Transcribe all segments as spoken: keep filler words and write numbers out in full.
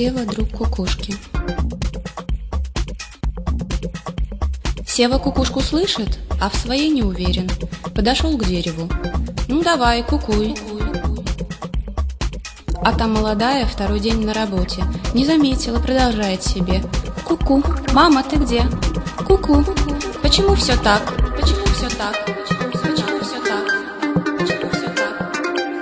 Сева, друг кукушки. Сева кукушку слышит, а в своей не уверен. Подошел к дереву. Ну давай, кукуй. А там молодая, второй день на работе. Не заметила, продолжает себе. Ку-ку, мама, ты где? Ку-ку, почему все так? Почему все так? Почему все так? Почему все так?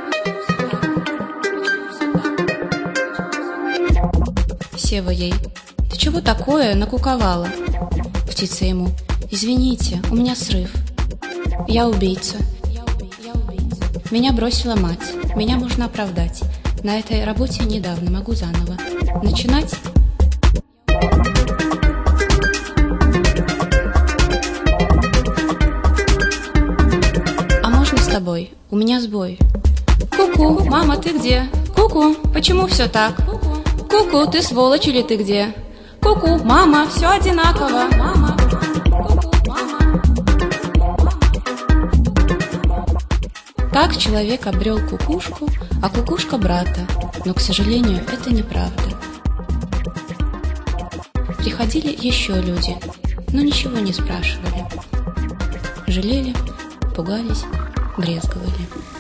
Сева ей. Ты чего такое накуковала? Птица ему. Извините, у меня срыв. Я убийца. Меня бросила мать. Меня можно оправдать. На этой работе недавно, могу заново. Начинать? А можно с тобой? У меня сбой. Ку-ку, мама, ты где? Ку-ку, почему все так? Ку-ку, ты сволочь или ты где? Ку-ку, мама, все одинаково. Мама. Так человек обрел кукушку, а кукушка брата. Но, к сожалению, это неправда. Приходили еще люди, но ничего не спрашивали. Жалели, пугались, брезговали.